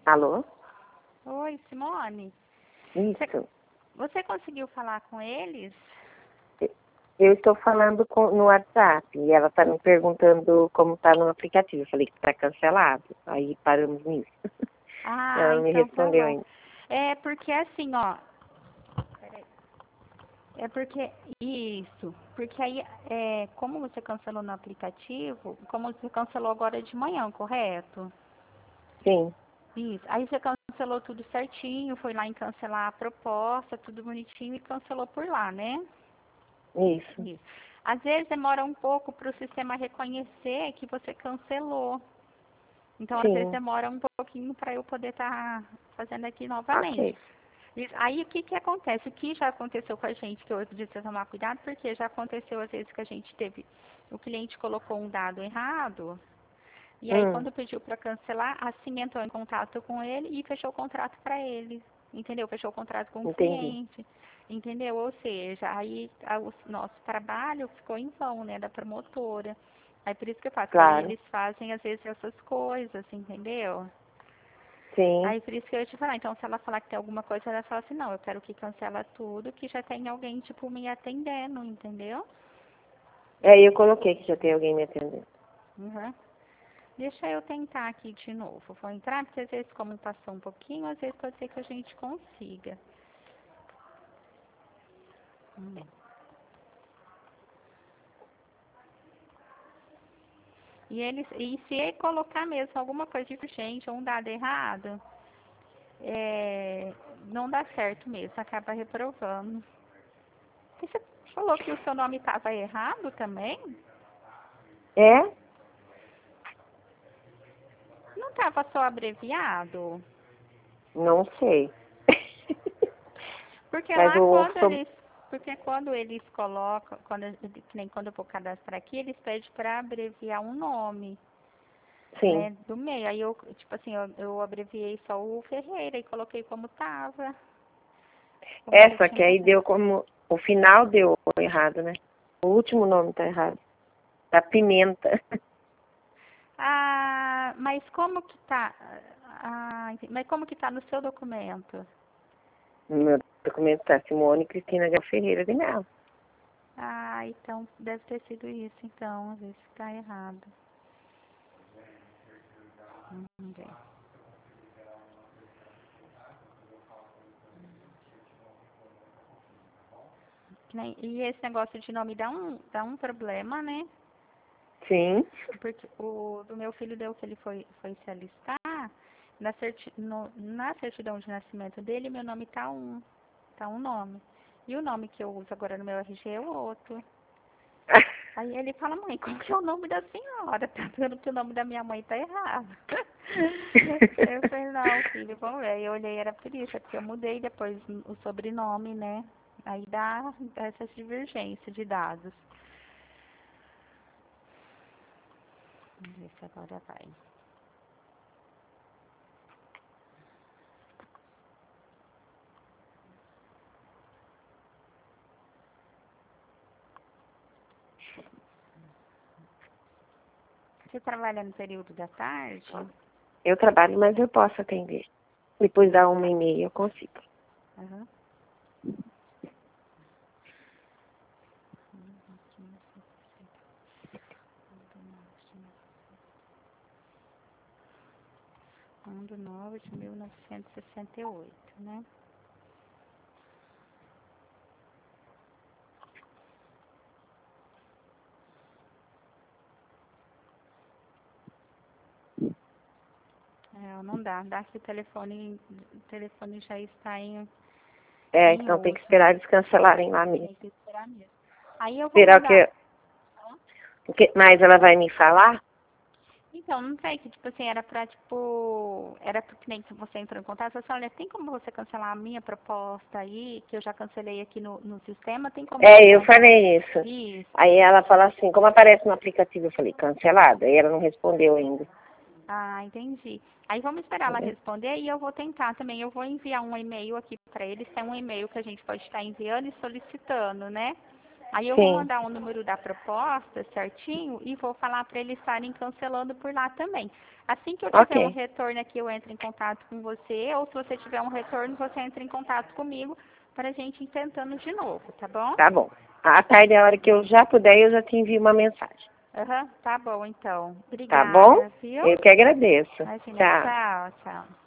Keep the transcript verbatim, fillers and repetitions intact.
Alô? Oi, Simone. Isso. Você conseguiu falar com eles? Eu estou falando com, no WhatsApp e ela está me perguntando como está no aplicativo. Eu falei que está cancelado. Aí paramos nisso. Ah, Ela não me então tá respondeu bom. ainda. É porque assim, ó. Peraí. É porque. Isso. Porque aí, é, como você cancelou no aplicativo, como você cancelou agora de manhã, correto? Sim, Isso. Aí você cancelou tudo certinho, foi lá em cancelar a proposta, tudo bonitinho e cancelou por lá, né? isso. Isso. Às vezes demora um pouco para o sistema reconhecer que você cancelou. Então, às vezes Sim. demora um pouquinho para eu poder estar fazendo aqui novamente. Ok. Isso. Aí, o que que acontece? O que já aconteceu com a gente, que eu pedi você tomar cuidado, porque já aconteceu às vezes que a gente teve, o cliente colocou um dado errado, e aí Hum, quando pediu para cancelar, assim entrou em contato com ele e fechou o contrato para ele, entendeu? Fechou o contrato com o entendi. cliente, entendeu? Ou seja, aí a, o nosso trabalho ficou em vão, né, da promotora. Aí por isso que eu faço, que aí Claro. eles fazem às vezes essas coisas, entendeu? Sim. Aí por isso que eu ia te falar, então se ela falar que tem alguma coisa, ela fala assim, não, eu quero que cancela tudo, que já tem alguém, tipo, me atendendo, entendeu? É, eu coloquei que já tem alguém me atendendo. Uhum. Deixa eu tentar aqui de novo. Vou entrar, porque às vezes como passou um pouquinho, às vezes pode ser que a gente consiga. Hum. E eles, e se ele colocar mesmo alguma coisa de urgente ou um dado errado, é, não dá certo mesmo, acaba reprovando. E você falou que o seu nome estava errado também? É? Não estava só abreviado? Não sei. Porque Mas lá o quando sobre... eles, porque quando eles colocam, quando, que nem quando eu vou cadastrar aqui, eles pedem para abreviar um nome, Sim. né, do meio. Aí eu, tipo assim, eu, eu abreviei só o Ferreira e coloquei como tava, como É, você só tinha que aí colocado. deu como... O final deu errado, né? O último nome tá errado. Da Pimenta. Ah, mas como que tá? Ah, entendi. Mas como que tá no seu documento? No meu documento tá Simone Cristina Gal Ferreira de Melo. Ah, então deve ter sido isso, então, às vezes tá errado. Vamos ver. Que nem- E esse negócio de nome dá um, dá um problema, né? Sim. Porque o do meu filho deu que ele foi, foi se alistar, na, certi, no, na certidão de nascimento dele, meu nome tá um, tá um nome. E o nome que eu uso agora no meu R G é o outro. Aí ele fala, mãe, como que é o nome da senhora? Tá vendo que o nome da minha mãe tá errado. Eu falei, não, filho, vamos ver. Aí eu olhei, era por isso, é porque eu mudei depois o sobrenome, né? Aí dá essa divergência de dados. Vamos ver se agora vai. Você trabalha no período da tarde? Eu trabalho, mas eu posso atender. Depois da uma e meia eu consigo. Uhum. um de nove de mil novecentos e sessenta e oito, né? É, não dá, dá que o telefone, o telefone já está em, É, em então tem que uso. esperar eles cancelarem lá mesmo. Tem que esperar mesmo. Aí eu vou Esperar o mandar. que... o que... Mas ela vai me falar? Então, não sei, que tipo assim, era pra, tipo, era porque nem que você entrou em contato, você falou, olha, tem como você cancelar a minha proposta aí, que eu já cancelei aqui no, no sistema, tem como você É, eu cancelar? falei isso. Isso. Aí ela fala assim, como aparece no aplicativo, eu falei, cancelada. Aí ela não respondeu ainda. Ah, entendi. Aí vamos esperar ela Entendeu? responder e eu vou tentar também. Eu vou enviar um e-mail aqui para eles. Tem um e-mail que a gente pode estar enviando e solicitando, né? Aí eu Sim. vou mandar o número da proposta certinho e vou falar para eles estarem cancelando por lá também. Assim que eu tiver Ok. um retorno aqui, eu entro em contato com você, ou se você tiver um retorno, você entra em contato comigo para a gente ir tentando de novo, tá bom? Tá bom. À tarde, a hora que eu já puder, eu já te envio uma mensagem. Aham, tá bom então. Tá bom? Obrigada, viu? Eu que agradeço. Imagina, Tchau. tchau, tchau.